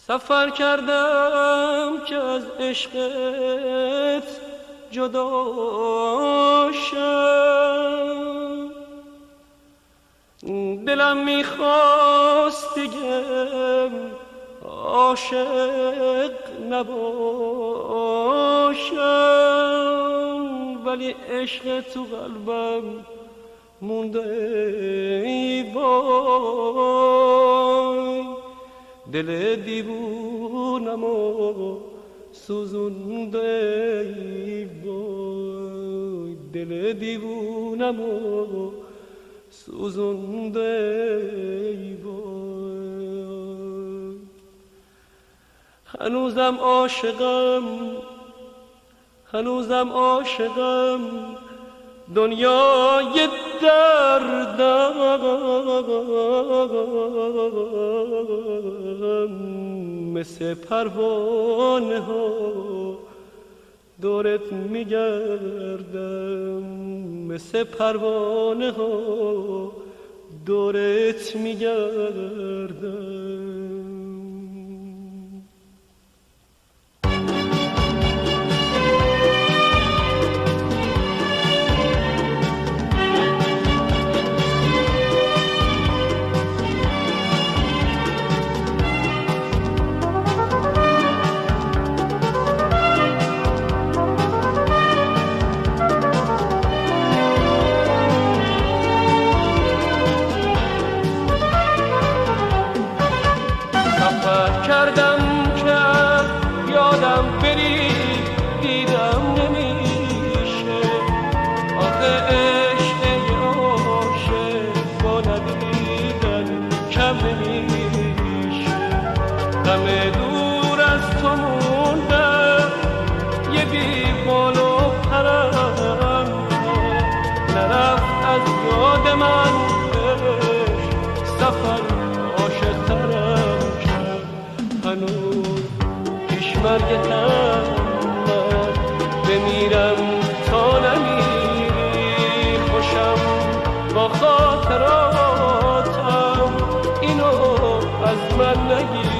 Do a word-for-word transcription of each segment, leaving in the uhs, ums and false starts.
سفر کردم که از عشقت جدا شم، دلم میخواست دیگه عاشق نباشم، ولی عشق تو قلبم مونده ای وای، دل دیوونم و سوزونده ای وای، دل دیوونم و سوزونده ای وای. هنوزم عاشقم، هنوزم عاشقم، دنیای دردم، مثل پروانه ها دورت میگردم، مثل پروانه ها دورت میگردم. مرگتم من بمیرم تا نمیری، خوشم با خاطراتم، اینو از من نگیری.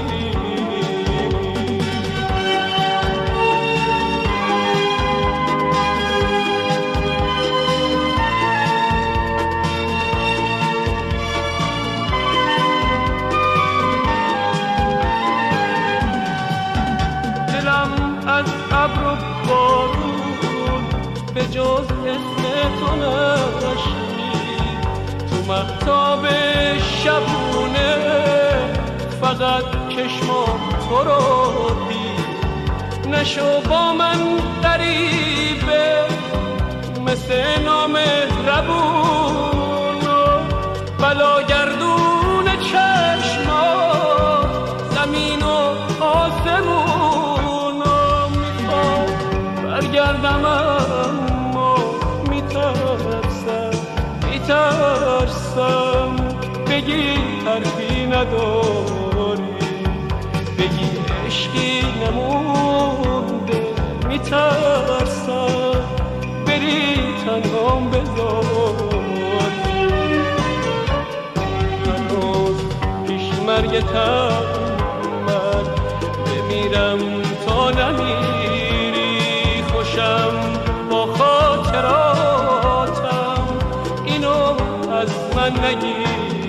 به جز اسم تو نشنید، تو مهتاب شبونه فقط چشمام تو رو دید. نشو با من غریبه مثل نامهربون و بلاگردون چشمات، زمین و آسمون و میخوام برگردم اما میترسم میترسم بگی حرفی نداری، بگی عشقی نمونده، میترسم بری تنهام بذاری. هنوز پیش مرگتم من بمیرم تا نمیری، خوشم با خاطراتم، اینو از من نگیری.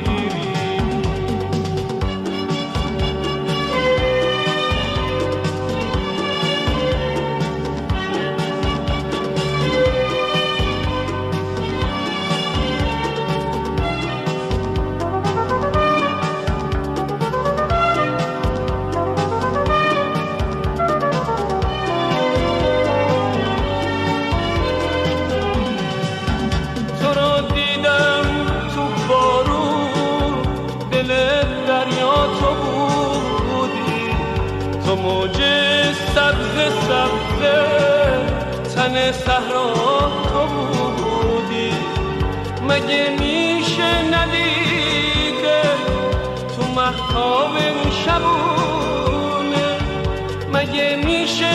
تو موج سبز سبز تن صحرا تو بودی، مگه میشه ندیده تو مهتاب شبونه، مگه میشه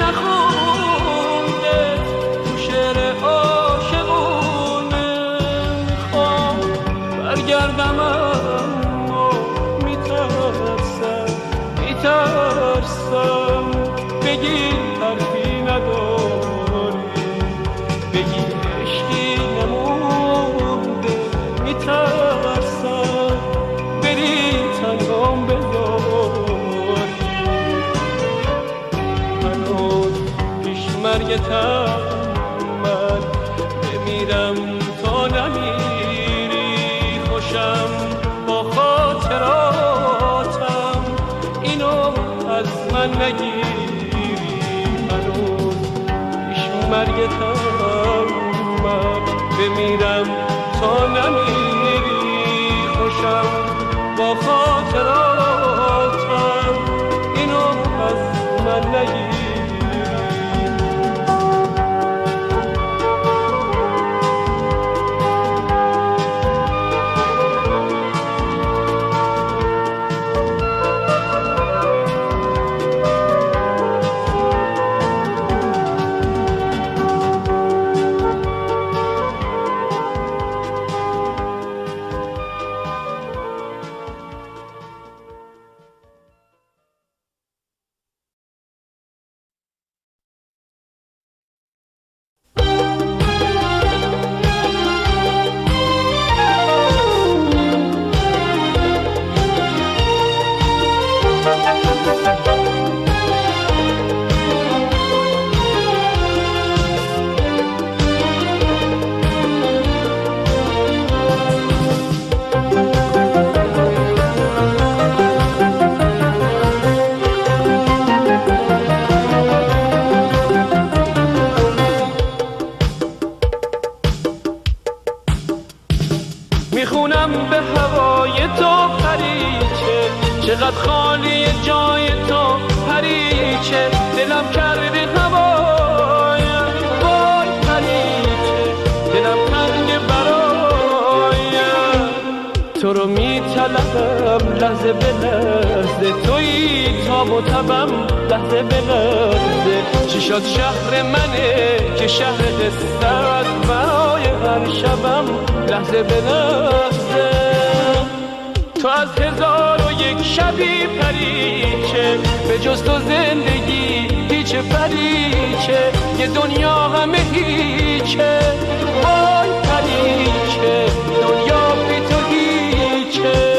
نخونده تو شعر عاشقونه. میخوام برگردم اما میترسم میترسم مرگتم من بمیرم تا نمیری خوشم با خاطراتم اینو از من نگیری هنوز پیش مرگتم من بمیرم تا نمیری خوشم با خاطراتم اینو از من نگیری میخونم به هوای تو پریچه چقدر خالی جای تو پریچه دلم کرده هوایم وای پریچه دلم تنگ برایم تو رو میطلبم لحظه به لحظه تویی تاب و تبم لحظه به لحظه چی شد شهر منه که شهر قصه است برای هر شبم لحظه به لحظه تو از هزار و یک شبی پریچه به جز تو زندگی هیچ پریچه یه دنیا همه هیچه وای پریچه دنیا بی تو هیچه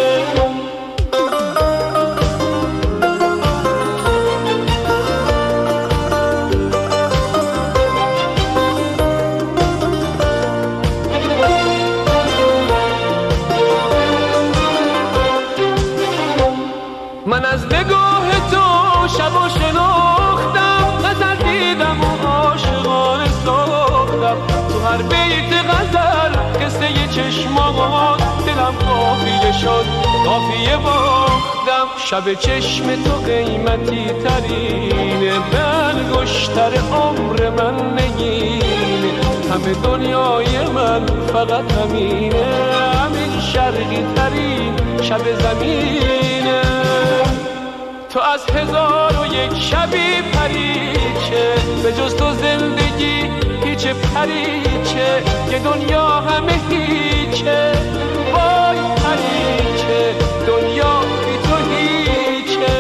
من از نگاه تو شب و شناختم غزل دیدم و عاشقانه ساختم تو هر بیت غزل قصه چشمات دلم قافیه شد قافیه باختم شب چشم تو قیمتی ترینه به انگشتر عمر من نگینه همه دنیای من فقط همینه همین شرقی ترین شب زمینه تو از هزار و یک شبی پریچه به جز تو زندگی هیچ پریچه یه دنیا همه هیچه وای پریچه دنیا بی تو هیچه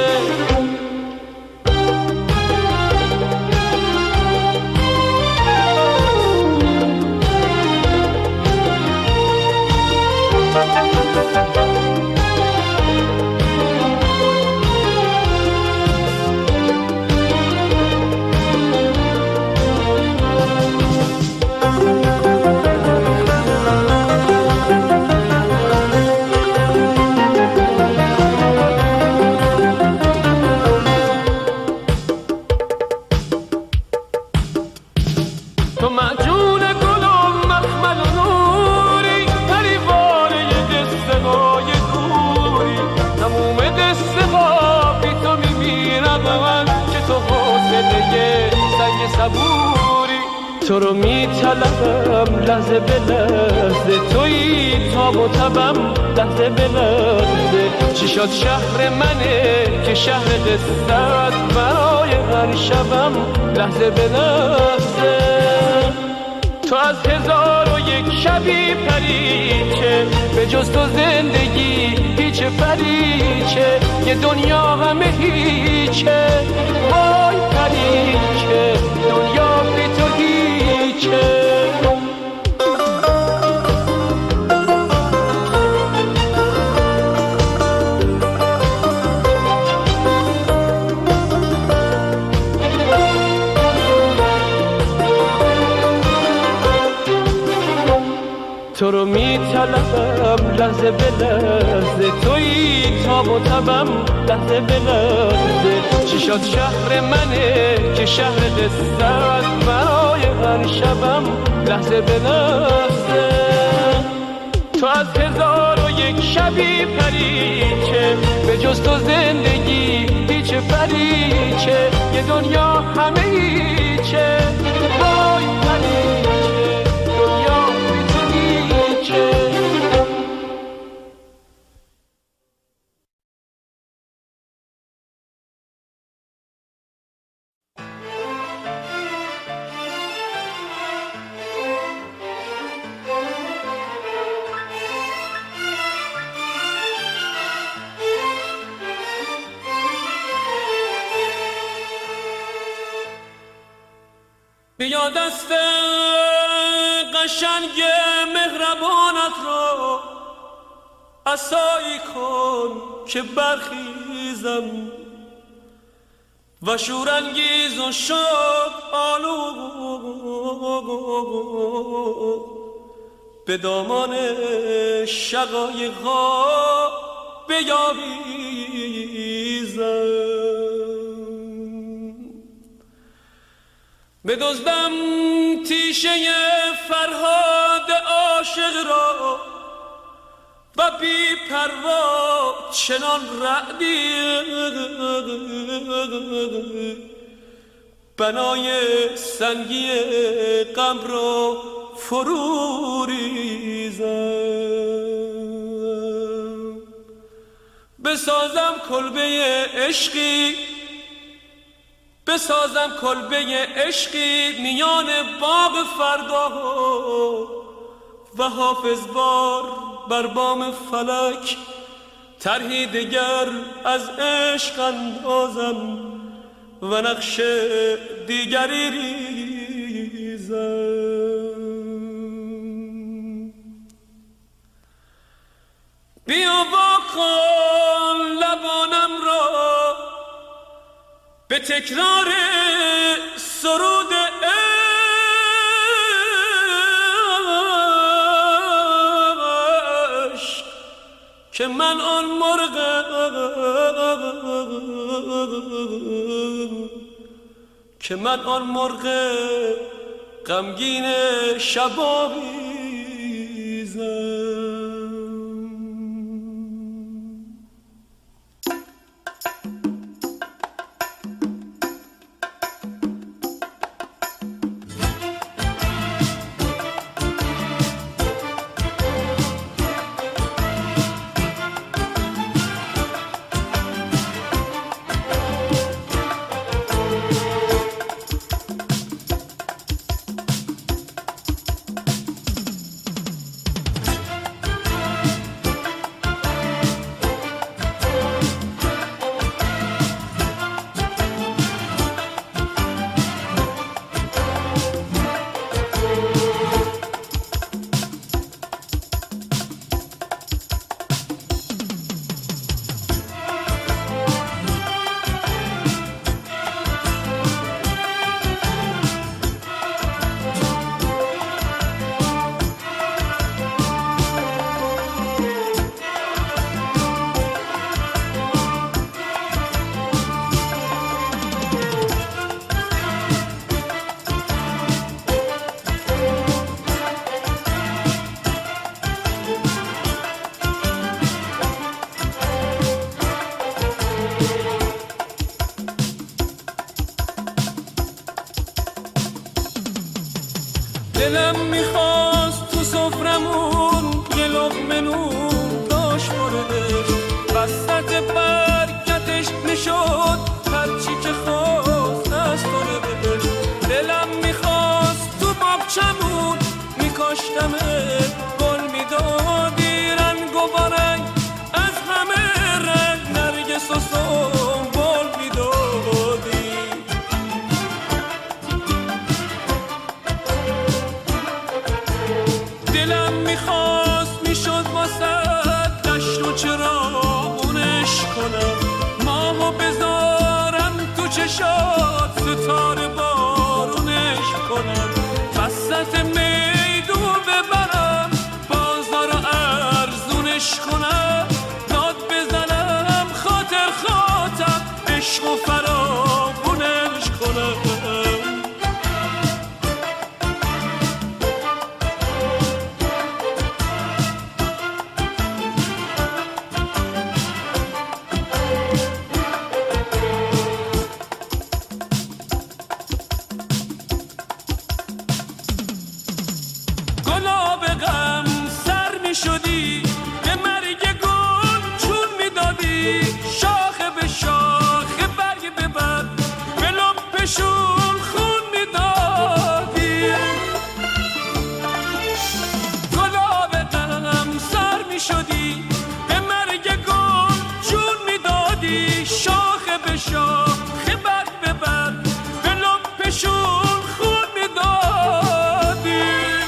تو معجون گل و مخمل و نوری پریوانه قصه های دوری تموم قصه ها بی تو میمیرم من که تو حوصله سنگ صبوری تو رو میطلبم لحظه به لحظه تویی تاب و تبم لحظه به لحظه چی شد شهر منه که شهر قصه است برای هر شبم لحظه به لحظه تو از هزار و یک شبی پریچه به جز تو زندگی هیچ پریچه یه دنیا همه هیچه وای پریچه دنیا بی تو هیچه لحظه به لحظه، تویی تاب و تبم لحظه به لحظه. چی شد شهر منه که شهر دستت، برای هر شبم لحظه به لحظه. تو از هزار و یک شبی پریچه، به جز تو زندگی هیچ پریچه، یه دنیا همه هیچه، وای پریچه دنیا بی تو هیچه. بیا دست قشنگ مهربانت را عصایی کن که برخیزم و شورانگیز و شوق آلود به دامان شقایق‌ها بیاویزم. بدزدم تیشه فرهاد عاشق را و بی پروا چنان رعدی بنای سنگی غم را فرو ریزم. بسازم کلبه عشقی بسازم کلبه عشقی میان باغ فردا و حافظ بار بر بام فلک طرحی دگر از عشق اندازم و نقش دیگری ریزم. بیا واکن لبانم را به تکرار سرود عشق که من آن مرغ که من آن مرغ غمگین شباویزم. دلم میخواست تو سفرمون یه لقمه نون داشت مورش، وسط برکتش میشد هرچی که خواست از تو بهش. دلم میخواست تو باغچمون میکاشتمت، گل میدادی رنگ و بارنگ از همه رنگ، نرگس و سنبل میدادی. دلم میخواست میشد واسه دشت و چراغونش کنم، ماهو بذارم تو چشات ستاره بارونش کنم، وسط میدون ببرم بازار ارزونش میدادی شاخه به شاخه برگ به برگ به لپشون خون میدادی گلاب غم سر میشدی به مرگ گل جون میدادی شاخه به شاخه برگ به برگ به لپشون خون میدادی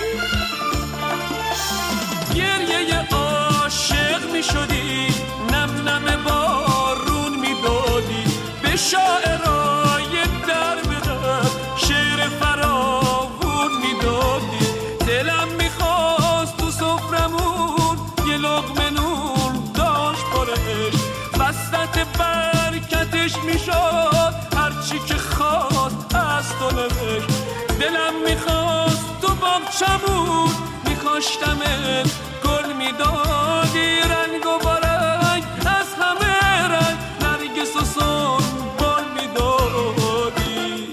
گریه عاشق میشدی نم نم بارون میدادی به شاعرای در بدر شعر فراوون میدادی دلم میخواست تو سفرمون یه لقمه نون داشت پرش وسط برکتش میشد هرچی که خواست از تو نوشت دلم میخواست تو باغچمون میخواشتمت گل میدادی رنگ و بارنگ از همه رنگ نرگس و سنبل میدادی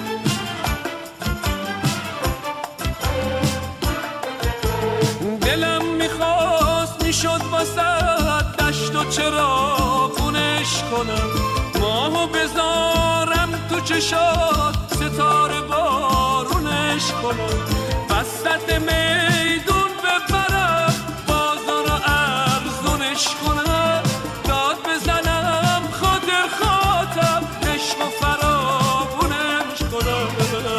دلم میخواست میشد واسه دشت و چراغونش کنم ماهو بذارم تو چشات ستاره بارونش کنم وسط میدون ببرم بازار رو ارزونش کنم داد بزنم خاطر خاطر عشق و فراوونش کنم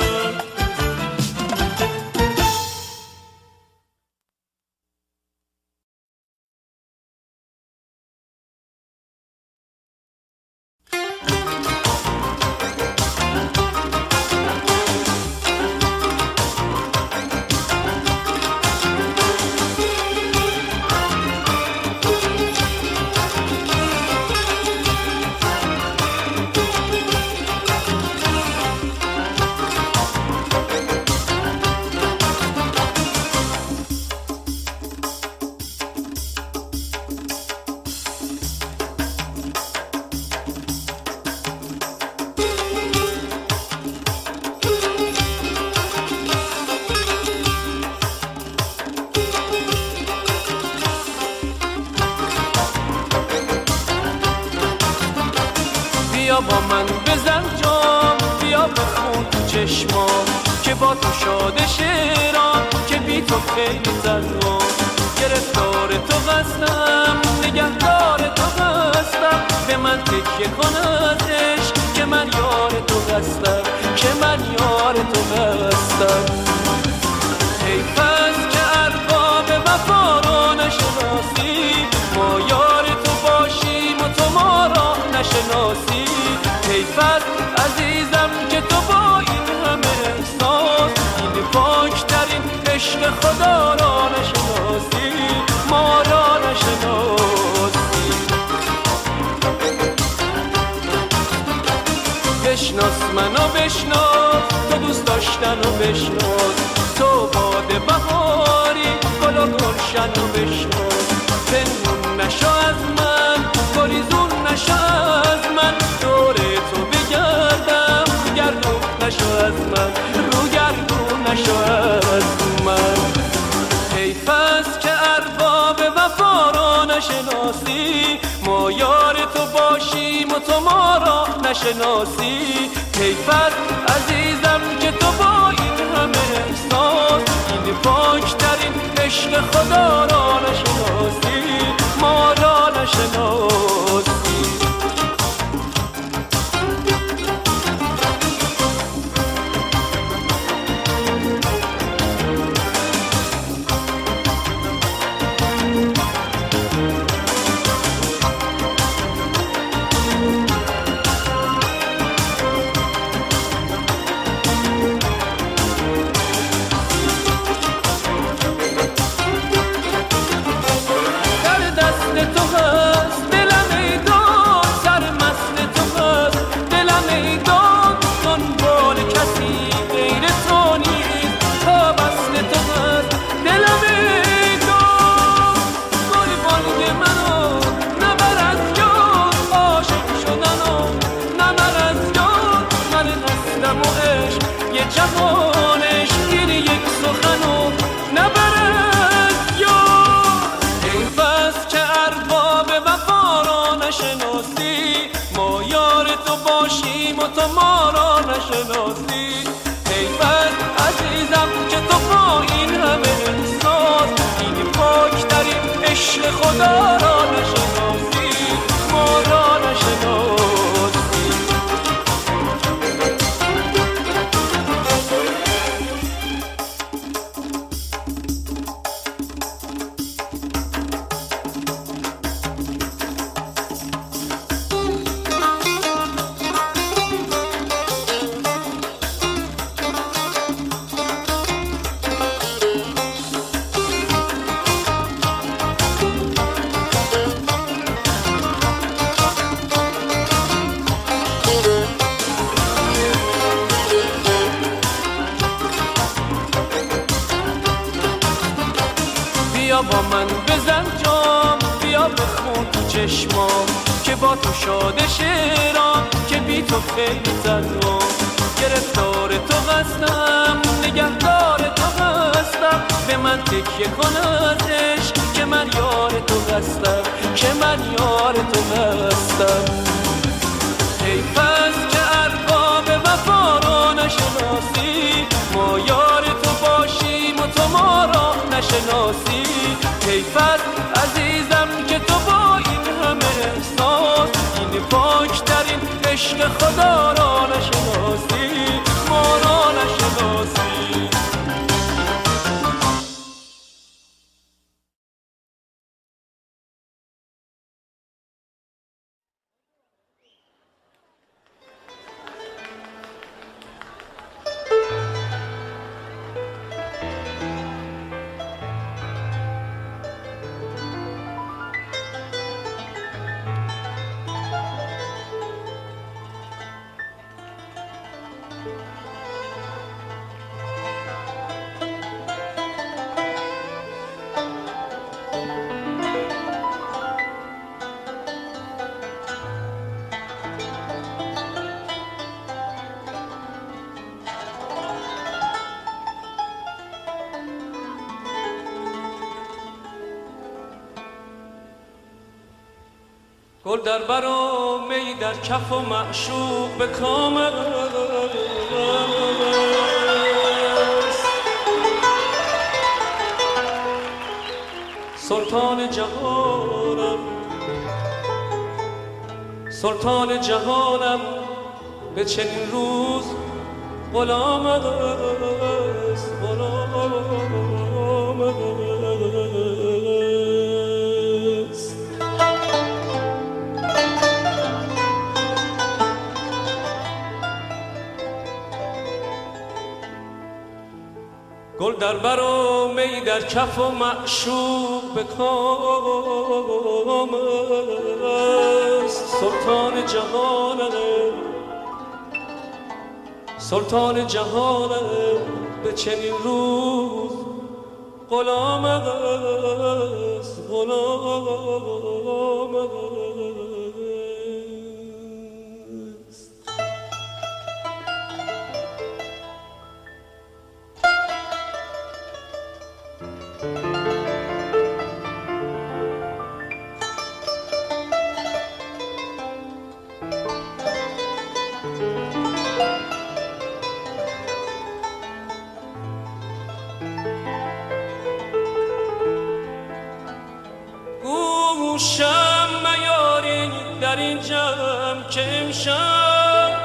بیا با من بزن جام بیا بخون تو چشمام که با تو شاده شیرام که بی تو خیلی تنهام گرفتار تو قصدم نگهدار تو قصدم به من تکیه کن از عشق که من یار تو قصدم که من یار تو قصدم حیف است که ارباب وفا رو نشناسی ما یار تو باشیم و تو ما را نشناسی حیف است عزیزم که تو با این همه احساس این پاکترین عشق خدا را نشناسی ما را نشناسی بشناس منو بشناس تو دوست داشتن و بشناس تو باد بهاری گل و گلشن و بشناس پنهون نشو از من گریزون نشو از من دور تو بگردم گردون نشو از من رو گردون نشو از من حیف است که ارباب وفا را نشناسی ما یار تو باشیم و تو ما را نشناسی حیف است عزیزم که تو با این همه احساس این پاکترین عشق خدا را نشناسی ما را نشناسی در دست تو هست دلم نشناسی، ما یار تو باشیم و تو ما را نشناسی. حیفت عزیزم که تو با این همه احساس این پاکترین عشق خدا را نشناسی، ما را نشناسی. بیا با من بزن جام، بیا بخون تو چشمام که با تو شاده شیرام، که بی تو خیلی تنهام. گرفتار تو هستم، نگهدار تو هستم، به من تکیه کن از عشق که من یار تو هستم، که من یار تو هستم. حیف است که ارباب وفا را نشناسی، ما یار تو باشیم و تو ما را نشناسی. حیف است عزیزم که تو با این همه احساس این پاکترین عشق خدا را نشناسی، ما را نشناسی. گل در بر و می در کف و معشوق به کام است. سلطان جهانم، سلطان جهانم به چنین روز غلام است، غلام است. گل در بر و می در کف و معشوق به کام است. سلطان جهانم، سلطان جهانم به چنین روز غلام است، غلام است. گوشم میاری در این جمع که امشب،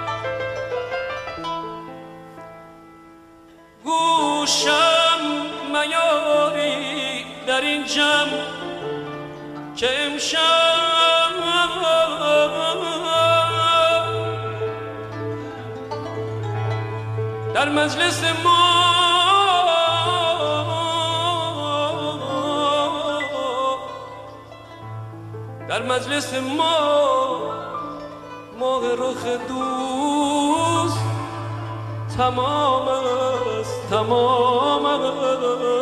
گوشم میاری در این جمع که امشب در مجلس ما در مجلس ما ماه رخ دوست تمام است، تمام است.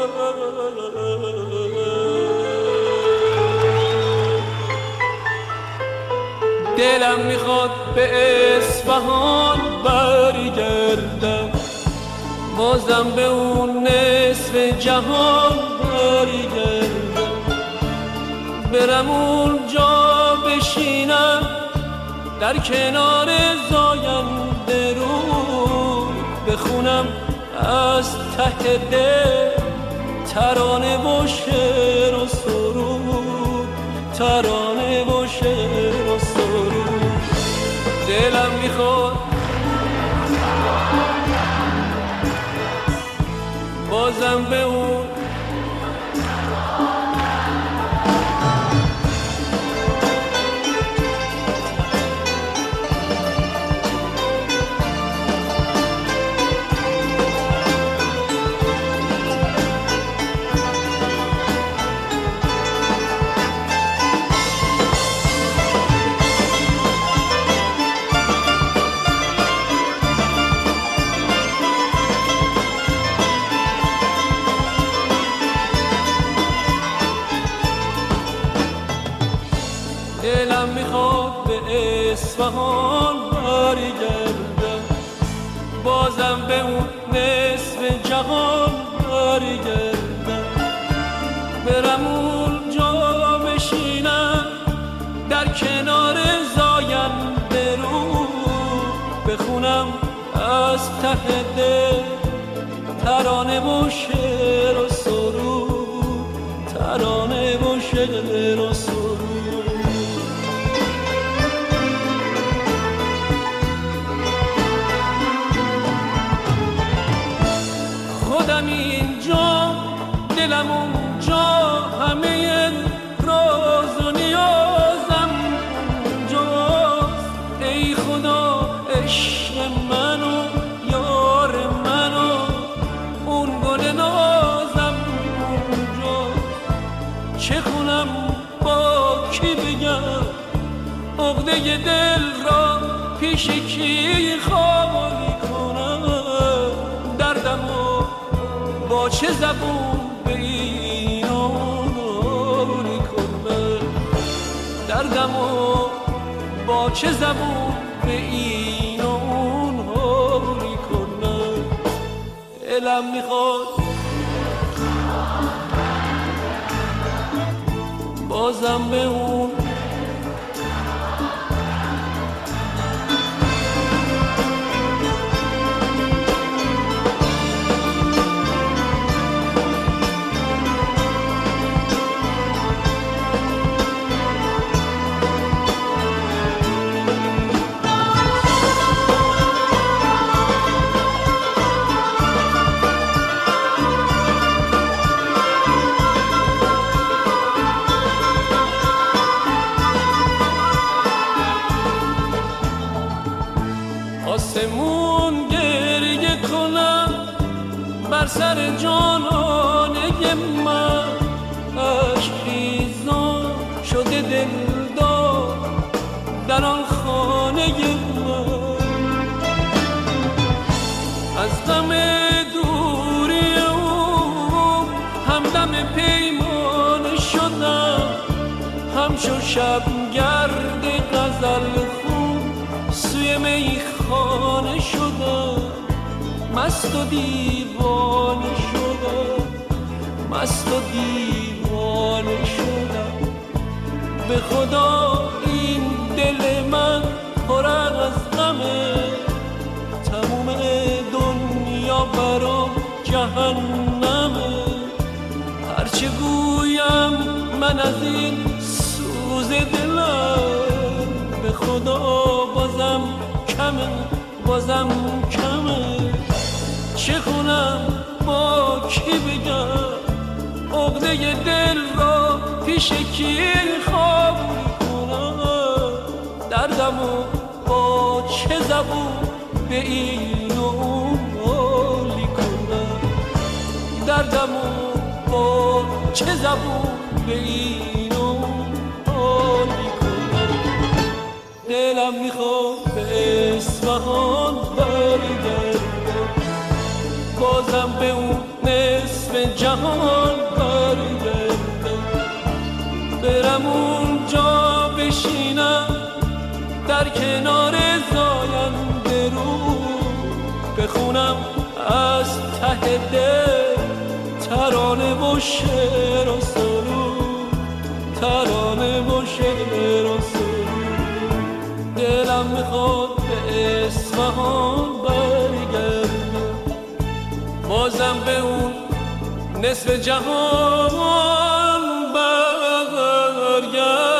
دلم میخواد به اصفهان برگردم، بازم به اون نصف جهان برگردم، برم اونجا بشینم در کنار زاینده رو بخونم از ته دل ترانه و شعر و سرود، ترانه و شعر و سرود. دلم میخواد بازم به اون دلم میخواد به اصفهان برگردم، بازم به اون نصف جهان برگردم. برم اونجا بشینم در کنار زاینده رو بخونم از ته دل ترانه و شعر و سرود، ترانه و شعر و سرود. خودم اینجا دلم اونجا، همه راز و نیازم اونجاست. ای خدا عشق منو یار منو اون گل نازم اونجاست. چه کنم با کی بگم عقده دل را پیش کی خالی کنم؟ دردمو با چه زبون به این آنی کنم؟ دردمو با چه زبون به این آنی کنم؟ دلم میخواد بازم به اون آسمون گریه کنم بر سر جانانه من، عشق ریزان شده دلدار در آن خانه من. از غم دوری او همدم پیمانه شدم، همچو شب گرد غزل خون سوی میخانه شدم. مست و دیوانه شدم، مست و دیوانه شدم. به خدا این دل من پر از غمه، تموم دنیا برام جهنمه. هرچه گویم من از این سوز دلم، به خدا بازم کمه، بازم کمه. چه کنم با کی بگم عقده دل را پیش کی خوابی کنم؟ دردمو با چه زبون به این و اون حالی کنم؟ دردمو با چه زبون به این و اون حالی کنم؟ دلم میخواد به اصفهان برگردم، بازم به اون نصف جهان برگردم. برم اونجا بشینم در کنار زاینده رو بخونم از ته دل ترانه و شعر و سرود، ترانه میخواد به اصفهان برگردم، بازم به اون نصف جهان برگردم.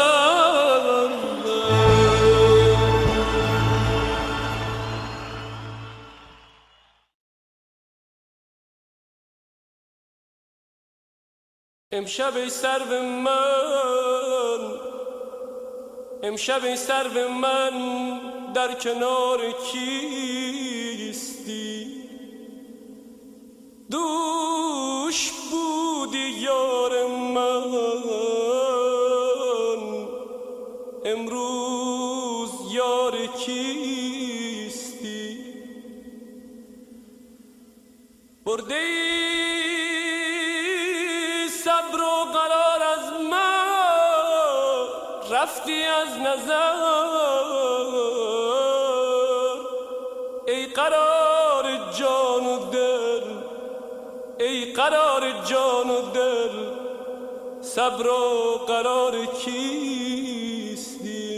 امشب ای سرو من، امشب ای سرو من در کنار کیستی؟ دوش بودی یار من، امروز یار کیستی؟ برده صبر و قرار از من، رفتی از نظر. ای قرار جان و دل، ای قرار جان و دل، صبر و قرار کیستی؟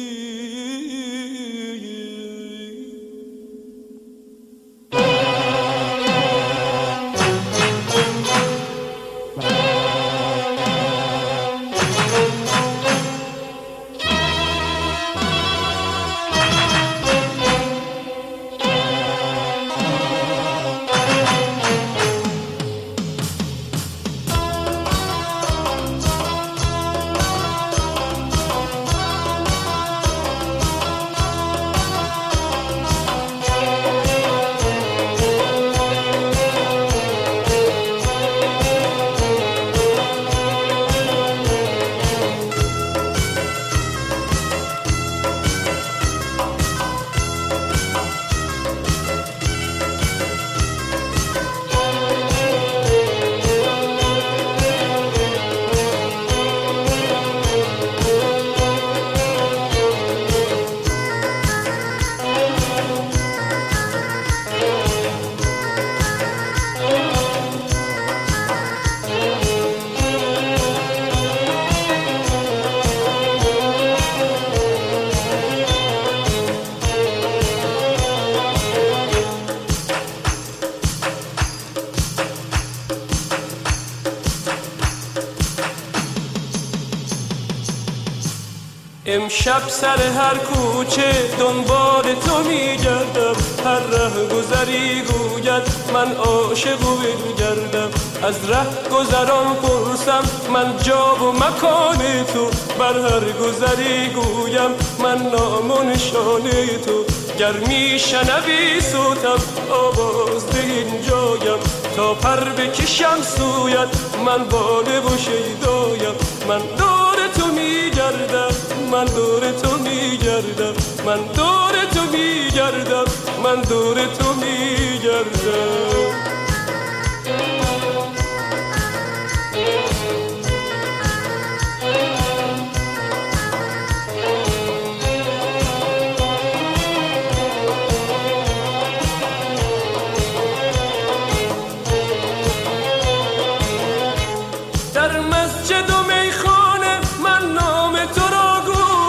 امشب سر هر کوچه دنبال تو میگردم، هر ره گذری گوید من عاشق و بگردم. از ره گذران پرسم من جا و مکان تو، بر هر گذری گویم من نام و نشان تو. گر میشنوی صوتم آواز ده اینجایم، تا پر بکشم سویت من باله و شیدایم. من دور تو میگردم، من دور تو میگردم، من دور تو میگردم، من دور تو میگردم. در مسجد و میخانه من نام تو را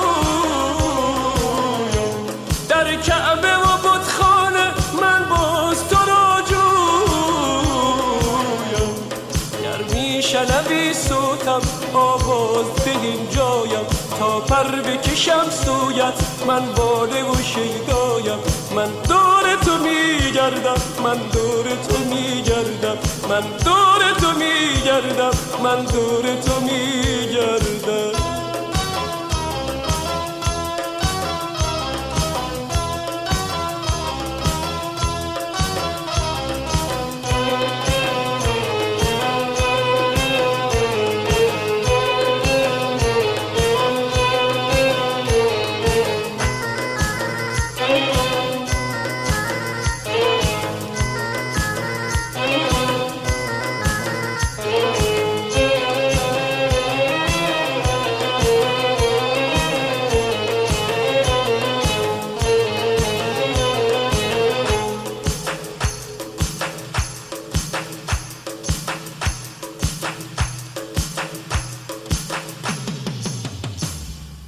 گویم، در کعبه و بتخانه من باز تو را جویم. گر میشنوی صوتم آواز ده اینجایم، تا پر بکشم سویت من باله و شیدایم. من دور تو میگردم، من دور تو میگردم، من دور تو میگردم، من دور تو میگردم.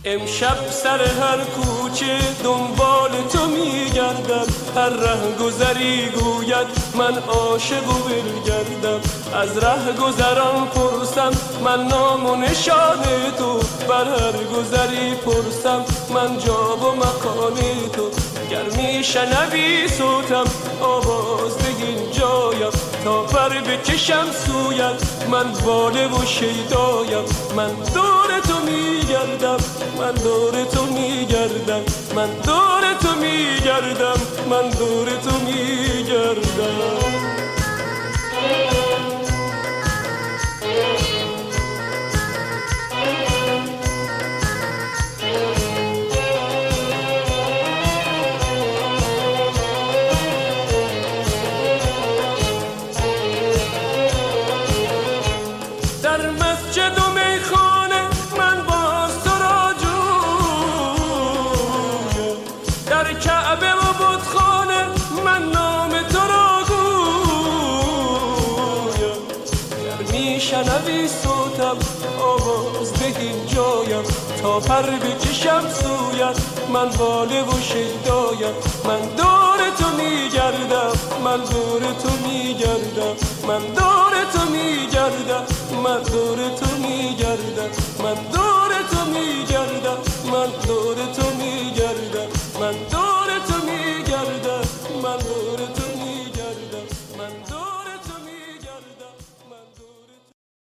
امشب سر هر کوچه دنبال تو میگردم، هر ره گذری گوید من عاشق و برگردم. از ره گذران پرسم من نام و نشان تو، بر هر گذری پرسم من جا و مکان تو. گر میشنوی صوتم آواز بگین جایم، تا پر بکشم سویت من باله و شیدایم. من دور تو میگردم، من دور تو میگردم، من دور تو میگردم، من دور تو میگردم. در مسجد و میخانه من باز تو را جویم، در کعبه و بتخانه من نام تو را گویم. گر میشنوی صوتم آواز بگین جایم، تا پر بکشم سویت من باله و شیدایم. من دور تو میگردم، من دور تو میگردم، من دور تو میگردم، من دور تو میگردم، من دور تو میگردم، من دور تو میگردم، من دور تو میگردم، من دور تو میگردم، من دور تو میگردم، من دور تو.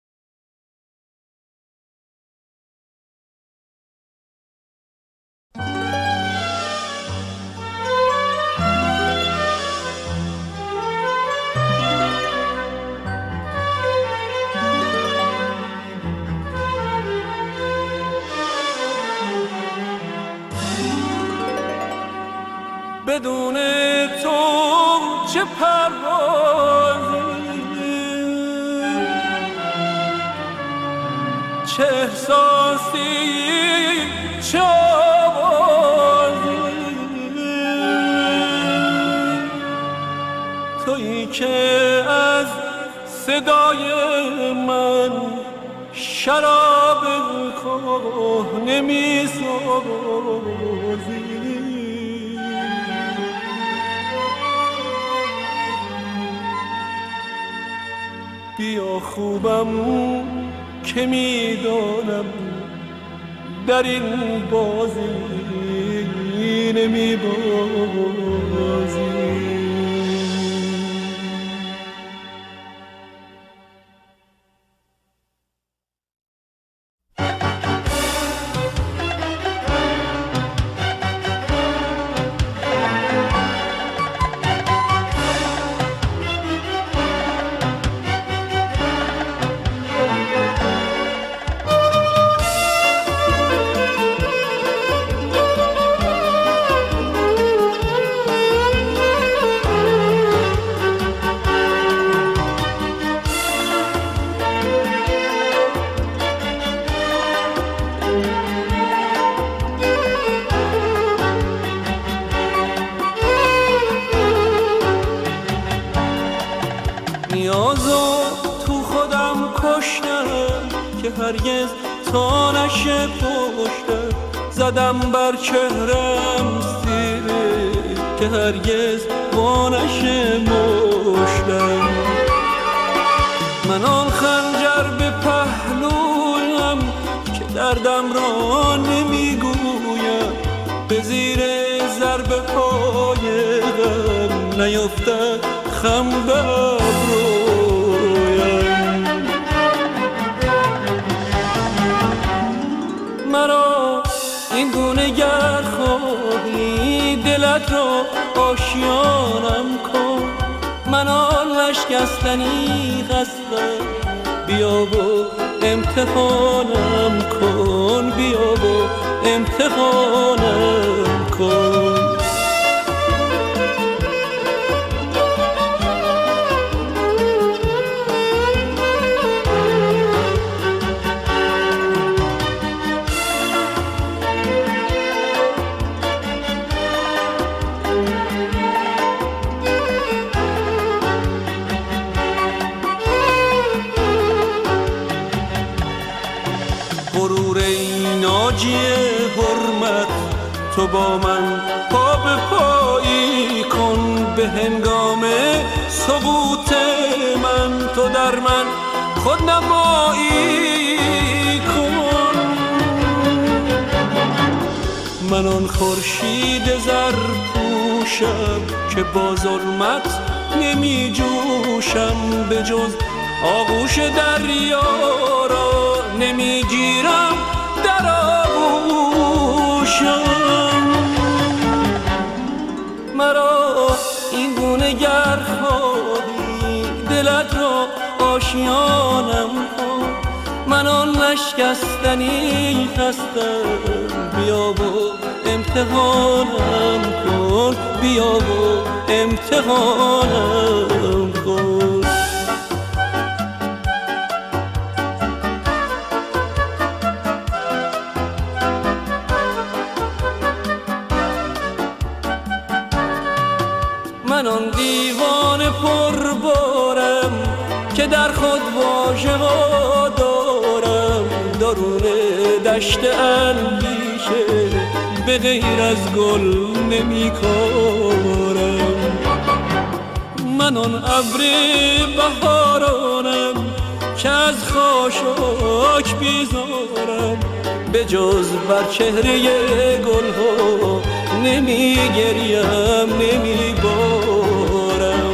بدون تو چه پروازی، چه احساسی، چه آوازی، تویی که از صدای من شراب کهنه می‌سازی. بیا خوبم که میدانم در این بازی نمیبازی. نیازو تو خودم کشتم که هرگز تا نشه پشتم، زدم بر چهرم سیره که هرگز با نشه مشتم. من آن خنجر به پهلویم که دردم را نمیگویم، به زیر ضربه های غم نیفتد خم به ابرویم. مرا این گونه گر خواهی دلت را آشیانم کن، من آن نشکستنی هستم، بیا و امتحانم کن، بیا و امتحانم کن. غرور ای ناجی تو با من پا به پایی کن، به هنگام سقوط من تو در من خودنمایی کن. من آن خورشید زرپوشم که با ظلمت نمی جوشم، به جز آغوش دریا را نمی گیرم در آغوشم. مرا این گونه گر خواهی دلت را آشیانم کن، من آن نشکستنی هستم، بیا و امتحانم کن، بیا و امتحانم کن. من آن دیوان پربارم که در خود واژه ها دارم، درون دشت اندیشه به غیر از گل نمی کارم. من آن ابر بهارانم که از خاشاک بیزارم، به جز بر چهره گل ها نمی گریم نمی بارم.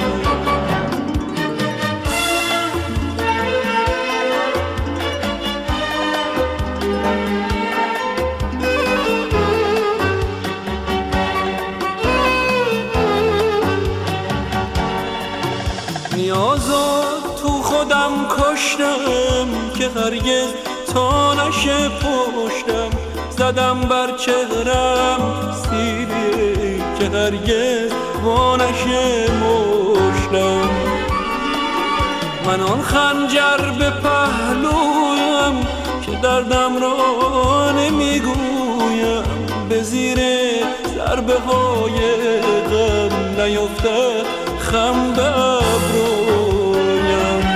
نیازو تو خودم کشتم که هرگز تا نشه پشتم، زدم بر چهرم سیلی که هرگز وا نشه مشتم. من آن خنجر به پهلویم که دردم را نمیگویم، به زیر ضربه های غم نیفتد خم به ابرویم.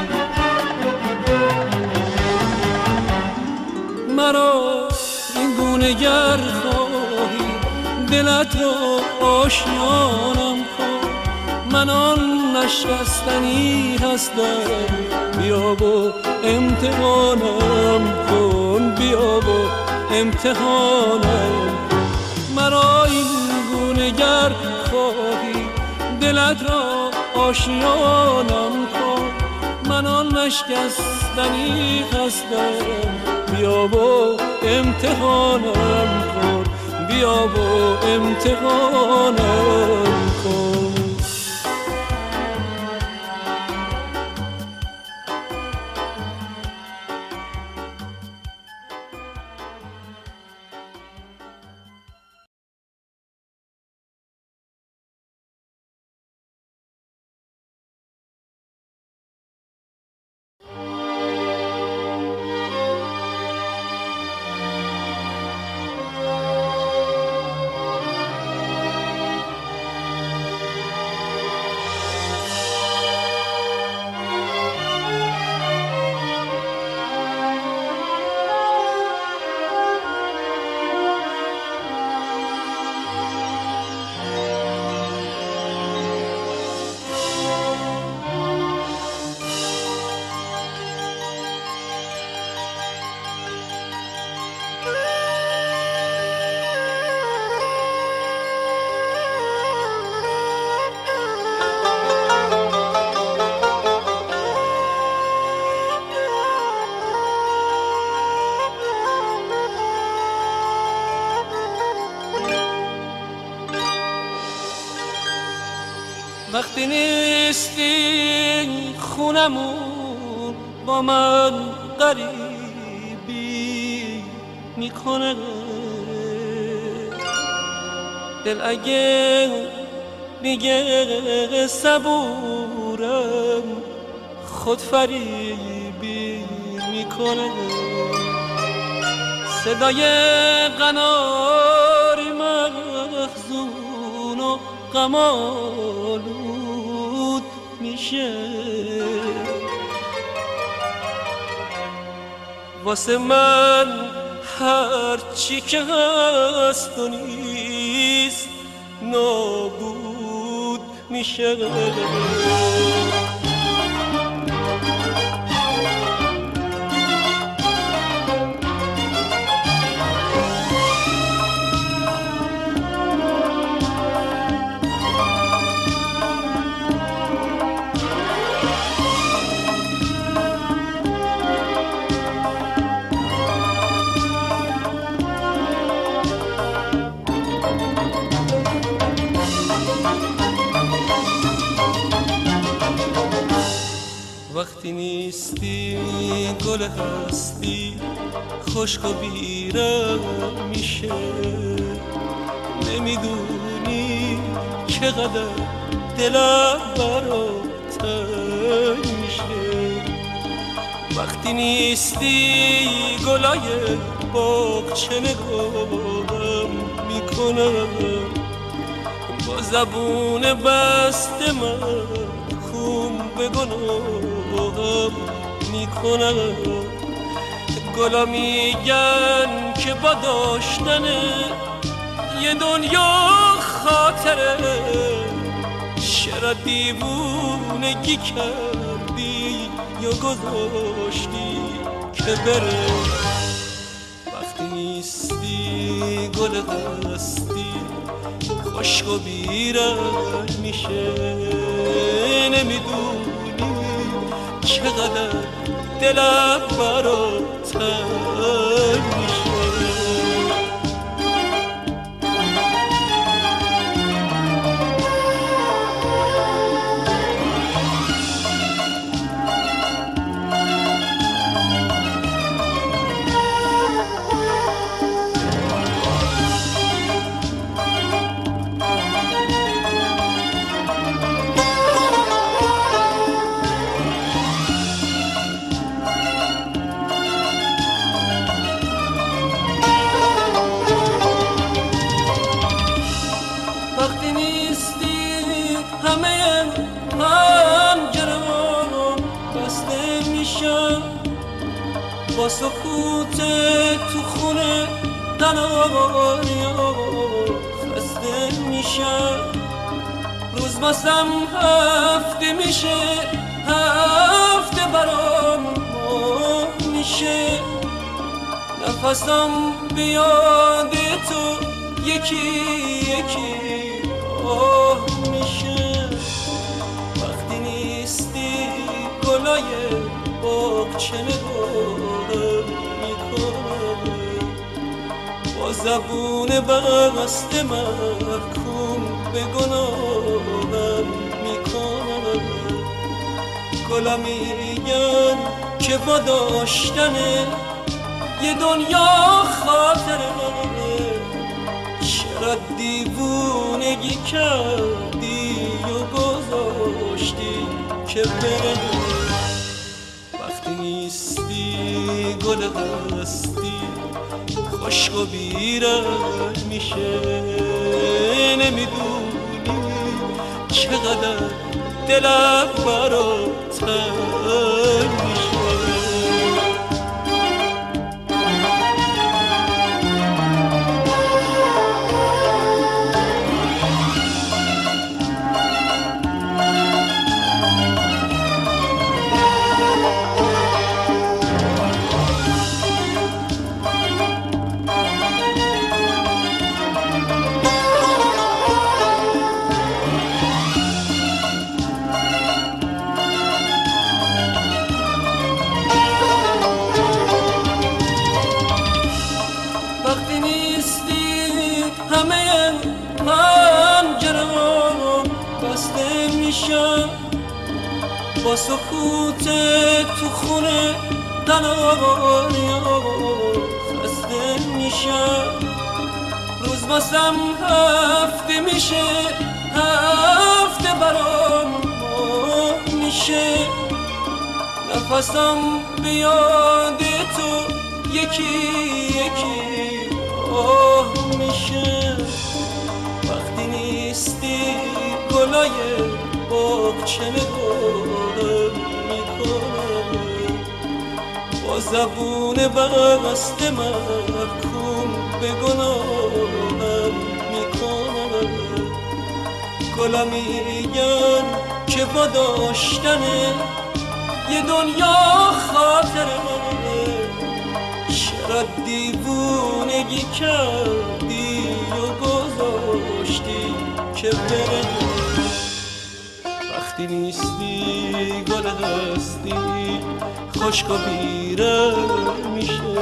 مرا این گونه گر خواهی دلت را آشیانم کن، من آن نشکستنی هستم، بیا و امتحانم کن، بیا و امتحانم. مرا این گونه گر خواهی دلت را آشیانم کن، من آن نشکستنی هستم، بیا و امتحانم کن، بیا و امتحانم کن. وقتی نیستی خونمون با من غریبی میکنه دل، اگه میگه صبورم خود فریبی میکنه. صدای قناری محزون و غم‌آلود میشه، واسه من هرچی که هست و نیست نابود میشه. وقتی نیستی گل هستی خشک و بیرم میشه. نمیدونی چقدر دلم برات تنگ میشه. وقتی نیستی گلای باغچه نگاهم میکنم، با زبون بسته من خون به گناهم میکنم. گلا میگن که با داشتن یه دنیا خاطره، چرا دیوونگی کردی یا گذاشتی که بره. وقتی نیستی گل هستی خشک و بیرنگ میشه. نمیدونی چقدر دلم برات تنگ میشه. با سکوت تو خونه دناریا خسته میشم. روز باسم هفته میشه، هفته برام ماه میشه. نفسم بیاد تو یکی یکی آه میشه. وقتی نیستی گلای باغچه نگاهم میکنم، با زبون بسته محکوم به گناهم میکنم. گلا میگن که با داشتن یه دنیا خاطره، چرا دیوونگی کردی و گذاشتی که بره. وقتی نیستی گل هستی خشک و بیرنگ میشه. نمیدونی چقدر دلم برات تنگ میشه. با سکوت تو خونه دناریا خسته میشم. روز باسم هفته میشه، هفته برام ماه میشه. نفسم بیاد تو یکی یکی آه میشه. وقتی نیستی گلای باغچه نگاهم میکنم، با با زبون بسته محکوم به گناهم میکنم. گلا میگن که با داشتن یه دنیا خاطره، چرا دیوونگی کردی و گذاشتی که بره. وقتی نیستی گل هستی خشک و بیره میشه،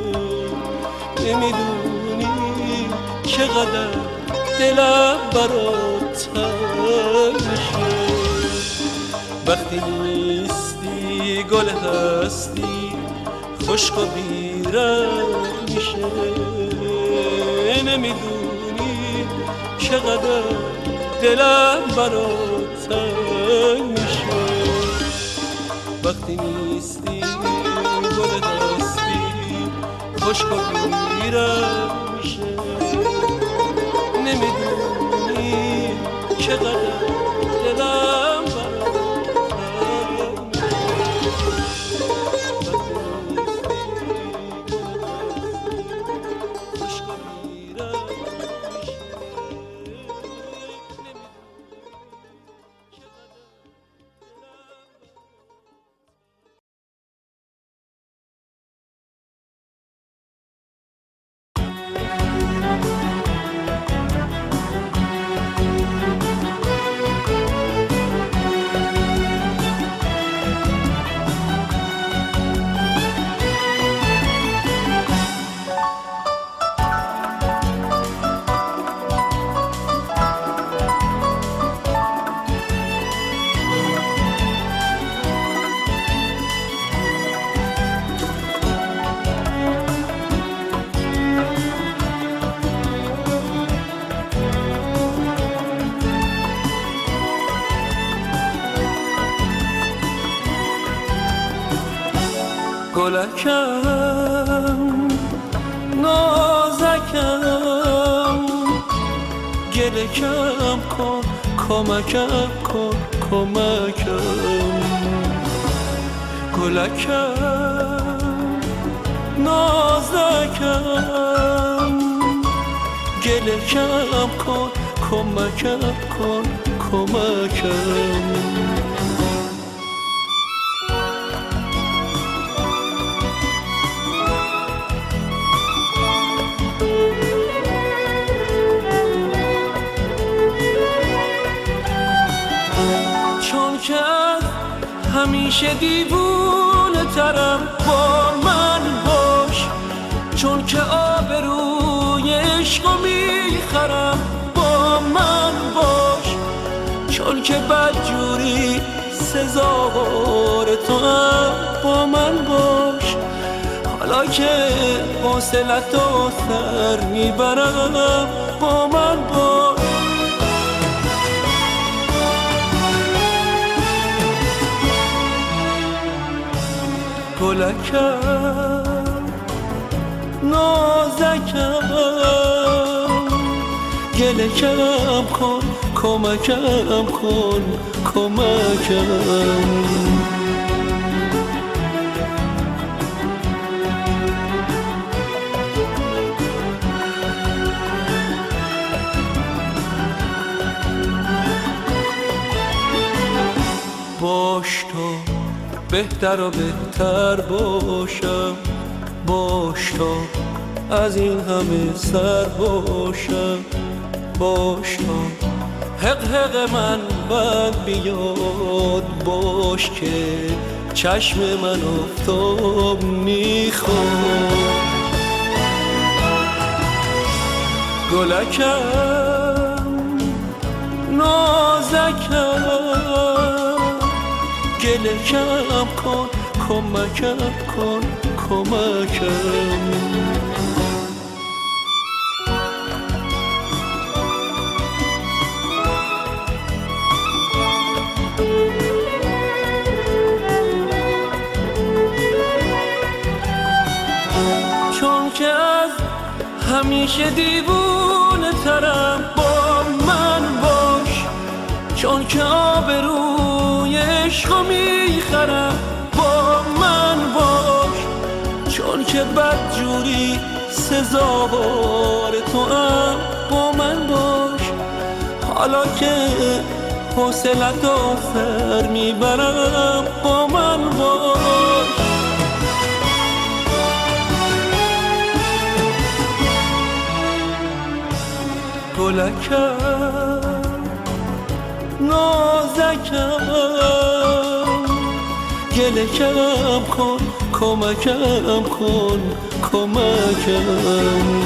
نمیدونی چقدر دلم برات تنگ میشه. وقتی نیستی گل هستی خشک و بیره میشه، نمیدونی چقدر دلم برات تنگ میشه. وقتی نیستی گل هستی خشک و بیره میشه، نمیدونی چقدر دلم برات تنگ میشه. گلکم نازکم گله کم کن، کمکم کن کمکم. گلکم نازکم گله کم کن، کمکم کن کمکم. همیشه دیوونه ترم با من باش، چون که آبروی عشقو میخرم با من باش، چون که بدجوری سزاوار تو هم با من باش. حالا که حوصلتو سر میبرم با من باش. گلکم نازکم گله کم کن، کمکم کن کمکم. باش تو بهتر و بهتر باشم، باش تا از این همه سر باشم، باش تا حق حق من بد بیاد، باش که چشم من افتاب میخواد. گلکم نازکم گله کم کن، کمکم کن کمکم. چون که از همیشه دیوونه ترم با من باش، چون که آبروی عشقو میخرم با من باش، سزاوار تو هم با من باش. حالا که حوصلت آخر میبرم با من باش. گلکم نازکم گله کم کن کمکم کن کمکم.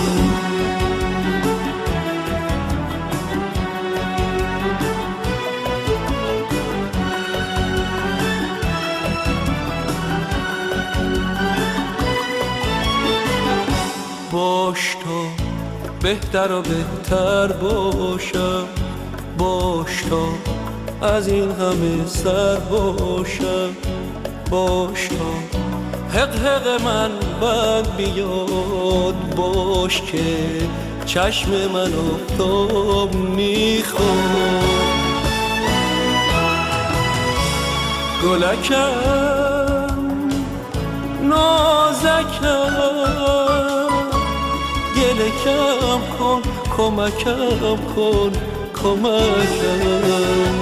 باش تا بهتر و بهتر باشم، باش تا از این همه سر باشم، باش تا حق حق من بد بیاد، باش که چشم من آفتاب میخواد. گلکم نازکم گله کم کن کمکم کن کمکم.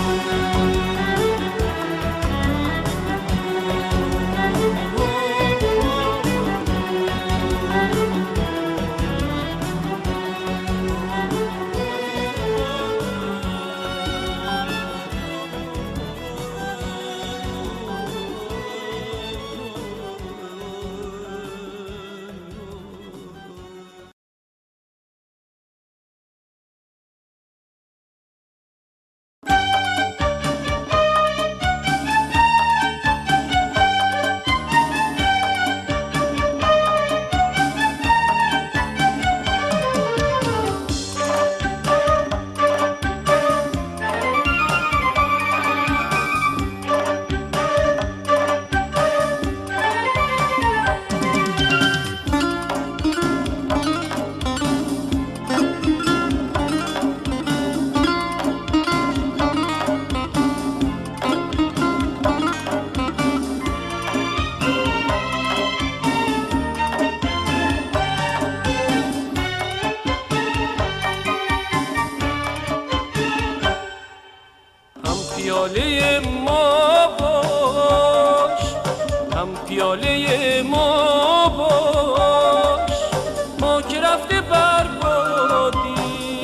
پیاله ما باش، هم پیاله ما باش، ما که رفته بربادی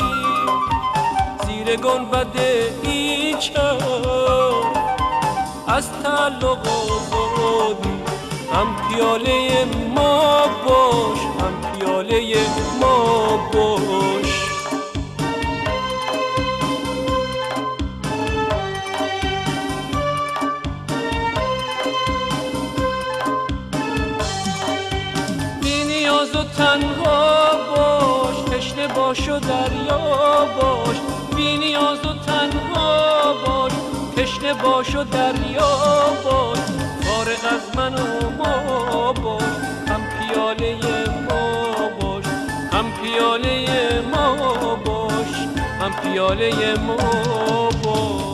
زیر گنبد این چاه از تعلق آزادی. هم پیاله ما باش، هم پیاله ما باش. تنها باش، تشنه باش و دریا باش، بی نیاز و تنها باش، تشنه باش و دریا باش. فارغ از من و ما باش، هم پیاله ما باش، هم پیاله ما باش، هم پیاله ما باش.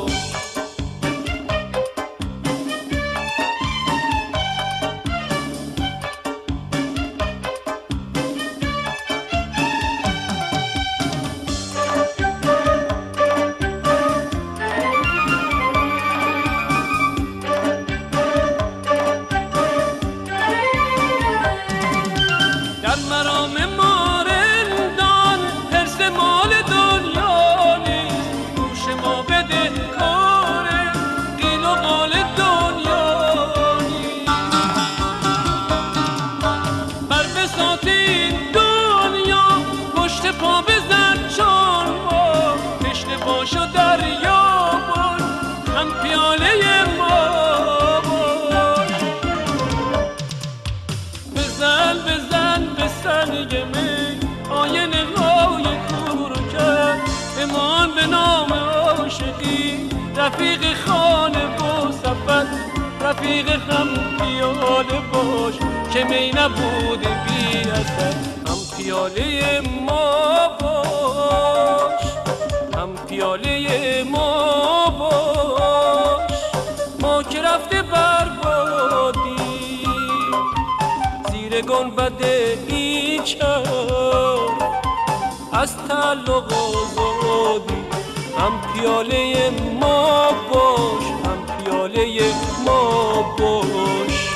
رفیق خانه و سفر، رفیق هم پیاله باش که می نبوده بی اثر. هم پیاله ما باش، هم پیاله ما باش، ما که رفته بربادی زیر گنبد این کرد از تعلق آزادی. هم پیاله ما باش، هم پیاله ما باش.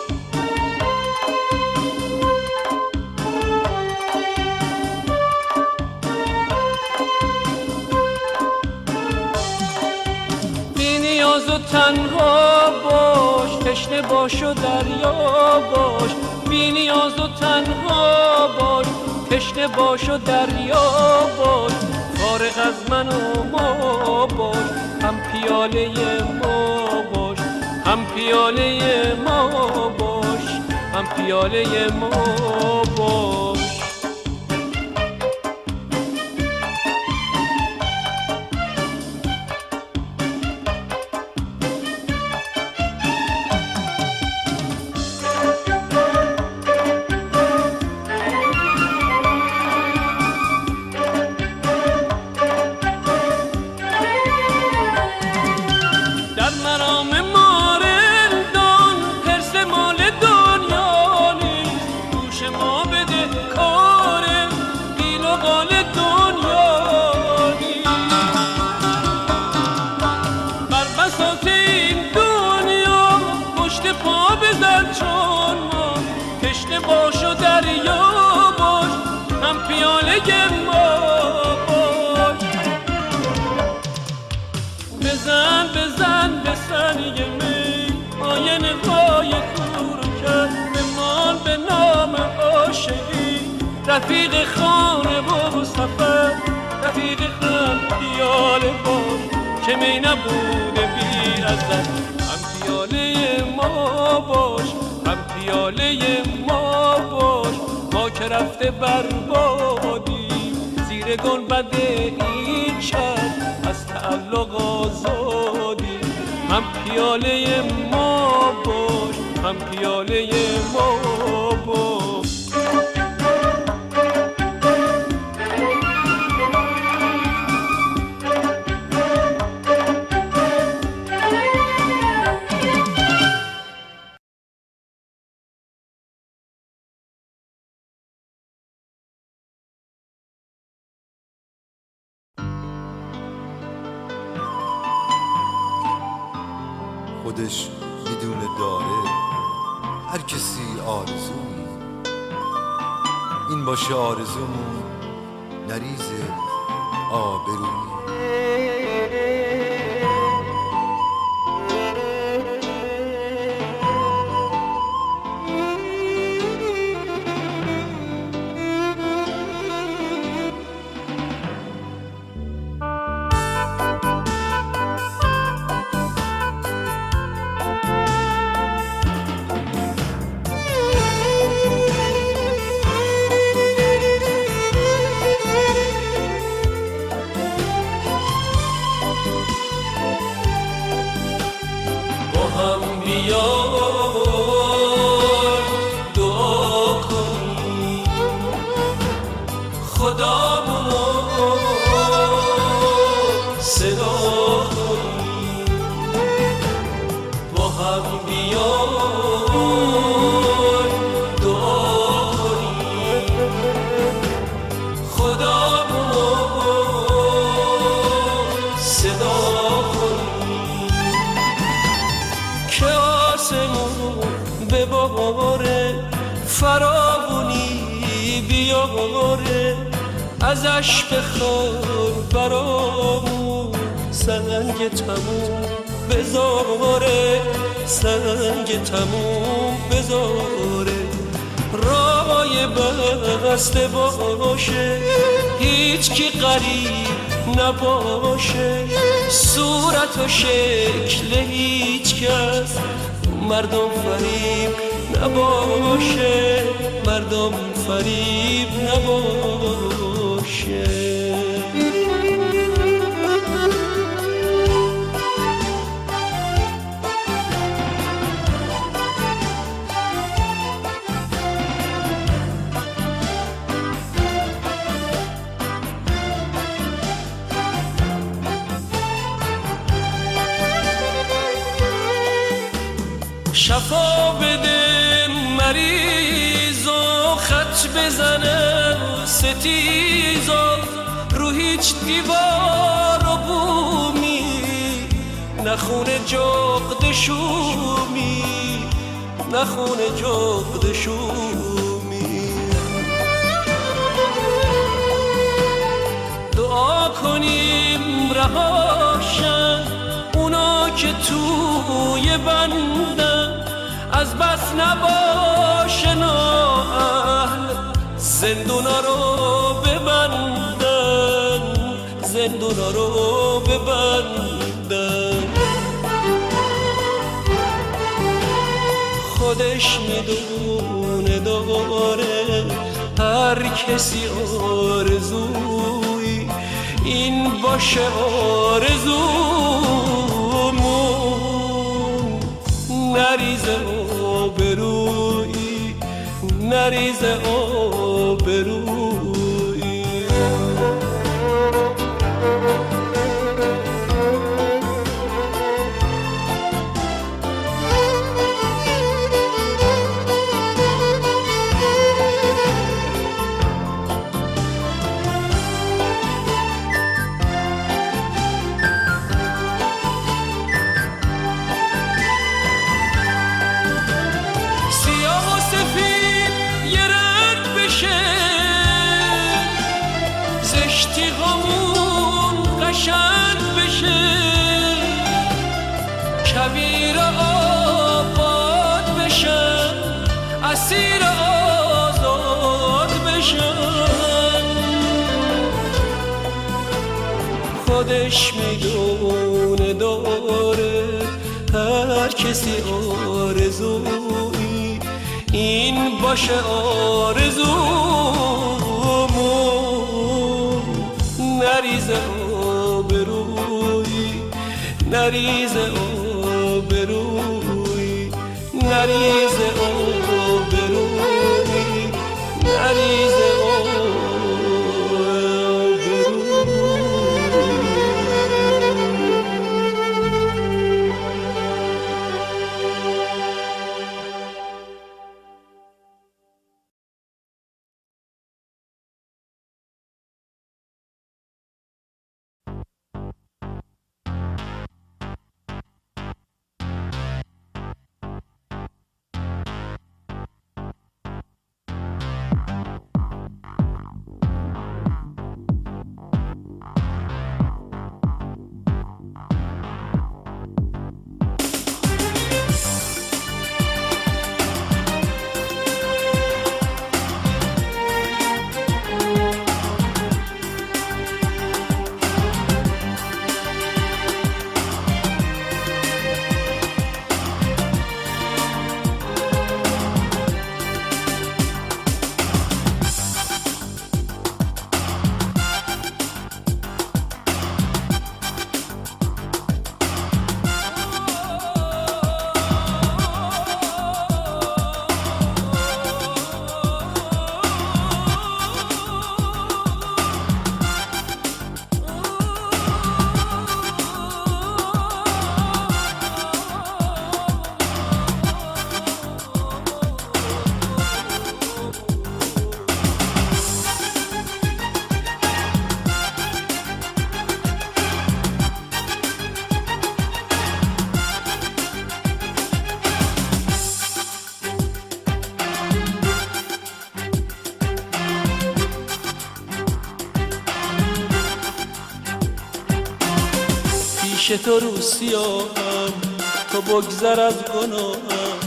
بی نیاز و تنها باش، تشنه باش و دریا باش. بی نیاز و تنها باش، تشنه باش و دریا باش. فارغ از من و ما باش، هم پیاله ما باش، هم پیاله ما باش، هم پیاله ما باش. بزن بزن به سنگ می آینه های کور کرد. بمان به نام عاشقی رفیق خانه و سفر. رفیق خان پیاله باش که می نبوده بی ازت. هم پیاله ما باش، هم پیاله ما باش. ما که رفته بربادیم زیر گنبد این شهر از تعلق آزادی. هم پیاله ما باش، هم پیاله ما باش. خودش میدونه داره هر کسی آرزویی. این باشه آرزومون نریز آبرویی. ازش بخوار برامون سنگ تموم بذاره. سنگ تموم بذاره. رای بسته باشه هیچ کی غریب نباشه. صورت و شکل هیچ کس مردم فریب نباشه. مردم فریب نباشه. شفا بده مریض و خط بزنه ستیزا رو هیچ دیوار و بومی نخونه جغد شومی نخونه جغد شومی دعا کنیم رهاشن اونا که توی بندن از بس نباشه نااهل زندونا رو ببندن زندونا رو ببندن خودش میدونه داره هر کسی آرزوی این باشه آرزومون نریزه آبرویی نریزه آبرویی کویر آباد بشن اسیر آزاد بشن خودش میدونه داره هر کسی آرزویی این باشه آرزومون نریزه آبرویی نریزه آبرویی نریزه آبرویی نریزه پیش تو رو سیاهم تو بگذر از گناهم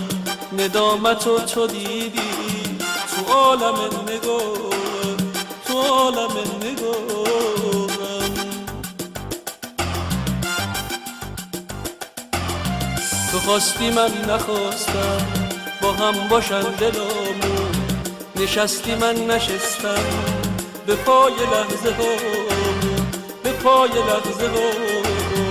ندامتو تو دیدی تو عالم نگاهم تو عالم نگاهم تو خواستی من نخواستم با هم باشن دلامون نشستی من نشستم به پای لحظه هامون به پای لحظه هامون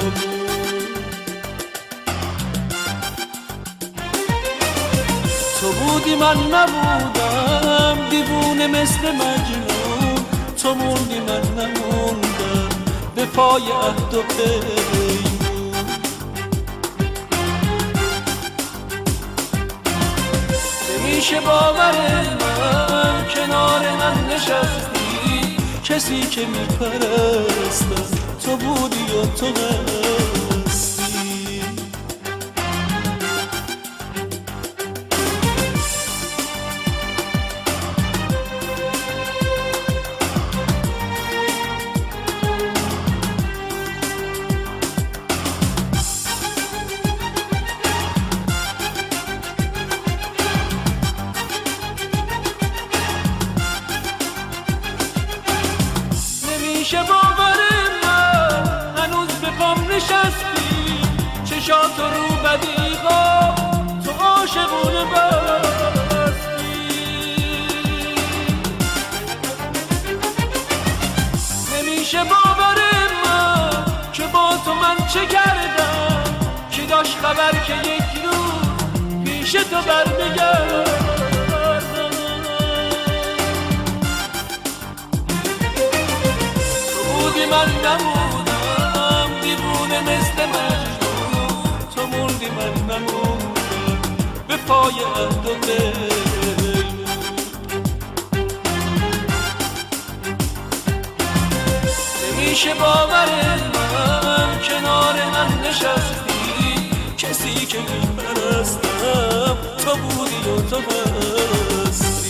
تو بودی من نبودم دیوونه مثل مجنون تو موندی من نموندم به پای عهد و پیمون نمیشه باور من کنار من نشستی کسی که میپرستم تو بودی و تو هستی. نمیشه باورم من هنوز به پام نشستی، چشات رو بدیغا تو عاشقونه بستی. نمیشه باورم من که با تو من چه کردم، که داشت خبر که یک روز پیش تو برمیگردم. من نمودم دیوونه مثل مجنون، تو موندی من نمودم به پای عهد و دل. نمیشه باور من کنار من نشستی، کسی که میپرستم تو بودی و تو هستی.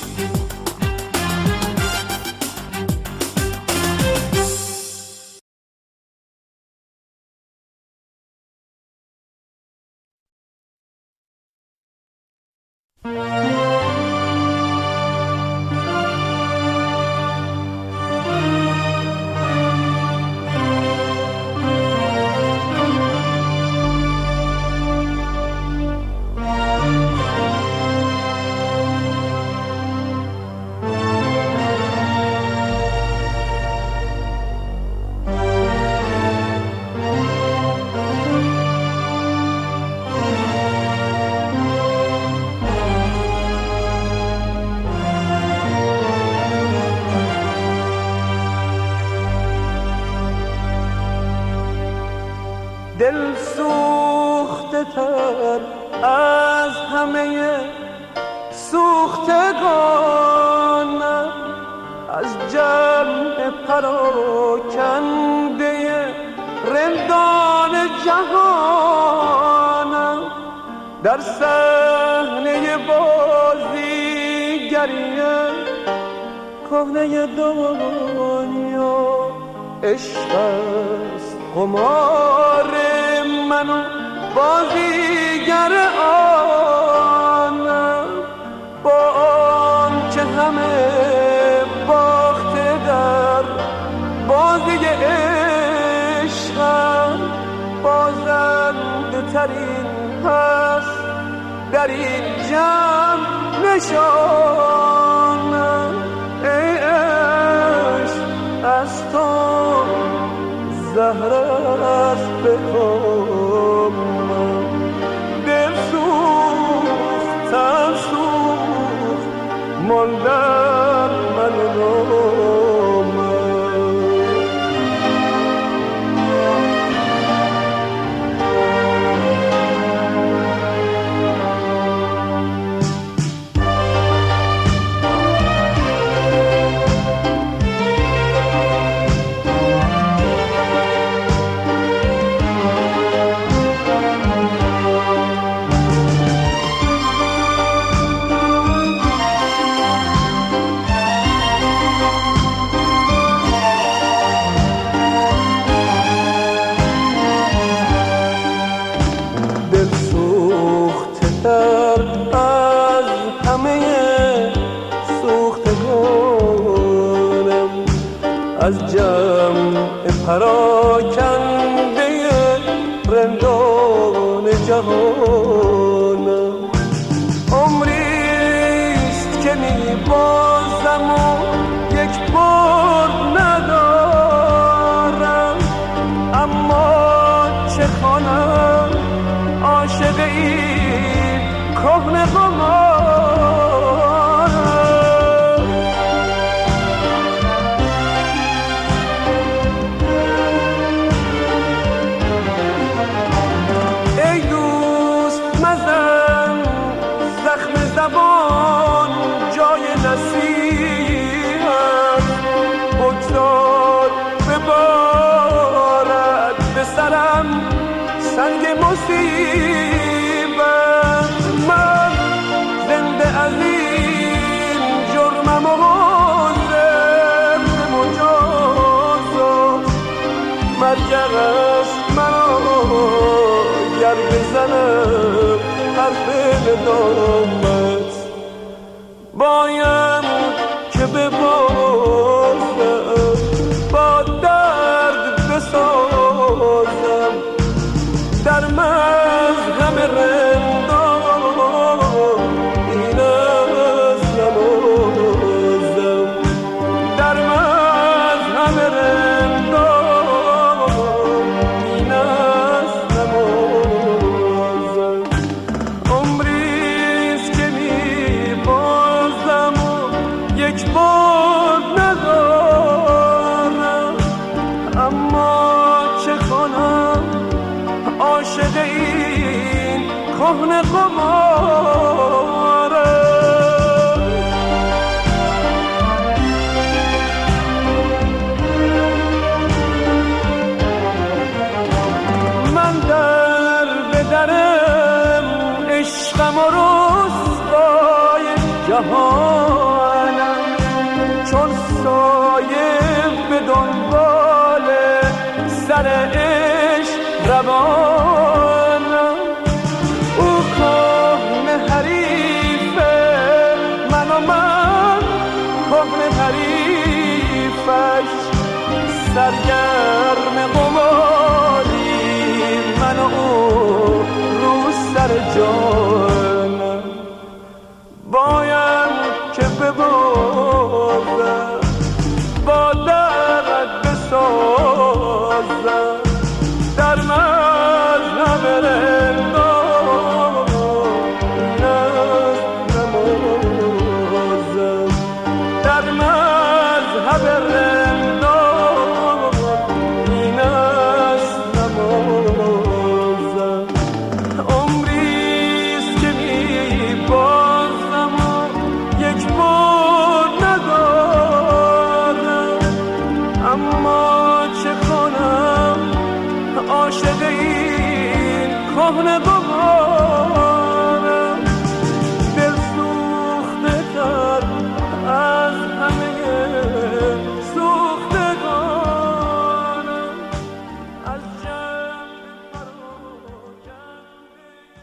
دل سوخته تر از همه سوختگانم، از جمع پراکنده رندان جهانم، در صحنه بازیگری کهنه دنیا. عشق است قمار من و بازیگر آنم، با آن که همه باخته در بازی عشقم، بازنده ترین هست در این جمع نشانم. ای عشق از تو زهر است به کامم، دل سوخت تن سوخت ماندن من و نامم. از جمع پراکنده رندان جهانم، عمریست که میبازم و یک بار ندارم، اما چه خوانم عاشق این کهنه قمارم. فریبم. من زنده از این جرمم و حاضر به مجازات. مرگ است منو گر بزنم حرف ندامت. باید که ببازم با درد بسازم در مذهب رندان این از نمازم. در مذهب رندان این از نمازم. عمریست که می بازم و یک بار ندارم، اما چه کنم عاشق این کهنه قمارم. من در به درم عشقم و رسوای جهانم، چون سایه به دنبال سر عشق روانم. او کهنه حریفه من و من کهنه حریفش، سرگرم قماریم من و او رو سر جانم. باید که ببازم با درد بسازم در مذهب رندان نمازم. در مذهب رندان این است نمازم. عمریست که می بازم و یک بار ندارم، اما چه کنم عاشق این کهنه قمارم. دل سوخته تر از همه سوختگانم، از جمع پراکنده.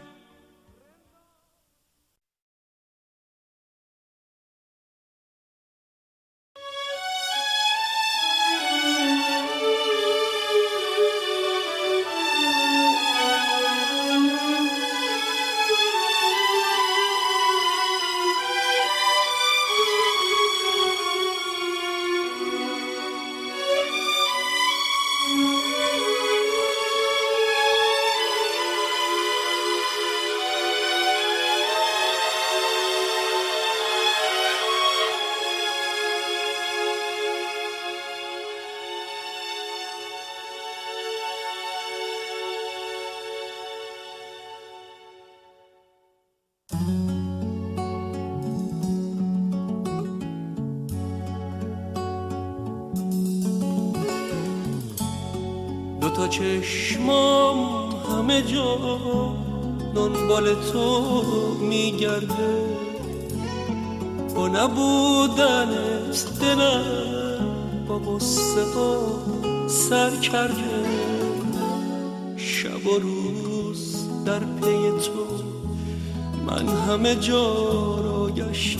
دو تا چشمام همه جا دنبال تو میگرده، با نبودنت دلم با غصه ها سر کرده. شب و روز در پی تو من همه جا را گشتم.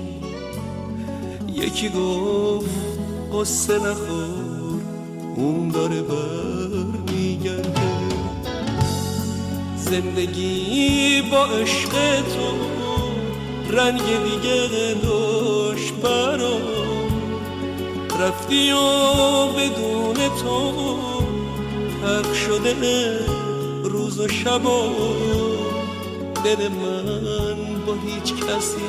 یکی گفت غصه نخور اون داره بر میگرده. زندگی با عشق تو رنگ دیگه داشت برام، رفتی و بدون تو تلخ شده روز و شبا. دل من با هیچ کسی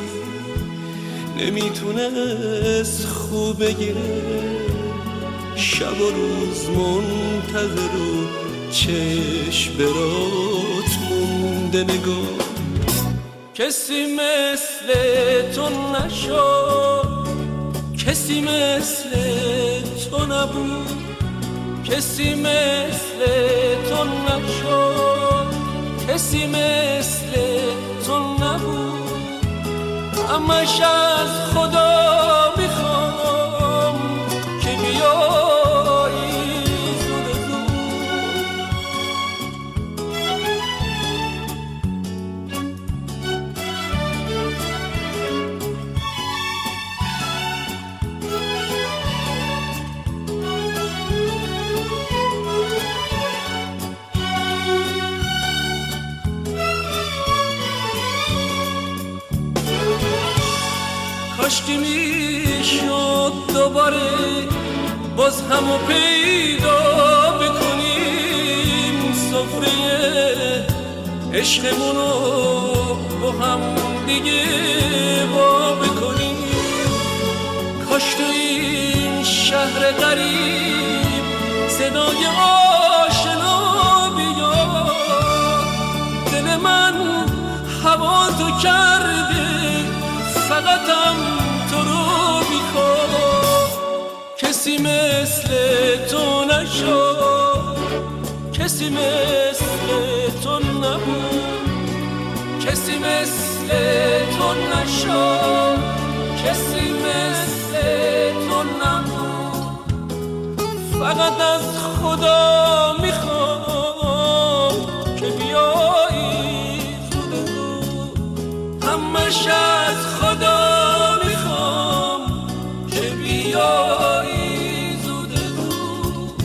نمیتونست خوب بگیره، شب و روز منتظر و چشم برات مونده نگاه. کسی مثل تو نشد، کسی مثل تو نبود، کسی مثل تو نشد، کسی مثل تو نبود. همش از خدا میخوام که بیایی زود زود. کاشکی میشد دوباره باز همو پیدا بکنیم، سفره عشقمونو با هم دیگه با بکنیم. کاش تو این شهر غریب صدای آشنا بیاد. دل من هوا تو کرده فقطم تو رو میخواد. کسی مثل تو نشد، کسی مثل تو نبود. کسی مثل تو نشد، کسی مثل تو نبود. فقط از خدا میخوام که بیایی زود زود. همش از خدا میخوام که بیایی زود زود.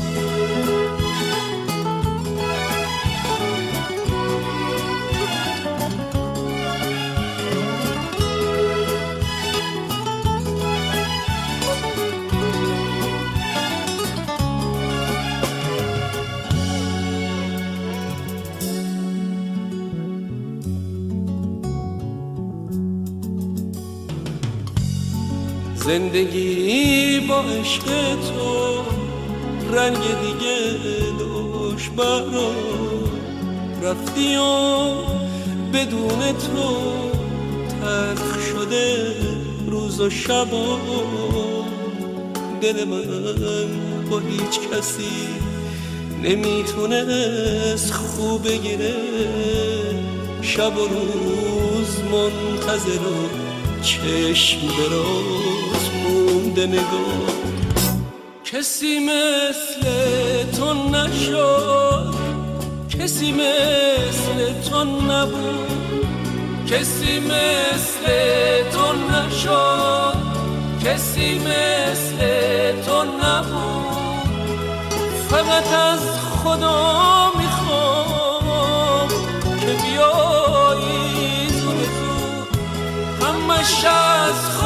زندگی با عشق تو رنگ دیگه داشت برا. رفتی و بدون تو تلخ شده روز و شبا. دل من با هیچ کسی نمیتونست خوب بگیره. شب و روز منتظر و چشم دراز مونده نگاه. کسی مثل تو نشد، کسی مثل تو نبود. کسی مثل تو نشد، کسی مثل تو نبود. فقط از خدا میخوام که بیایی زود زود. همش از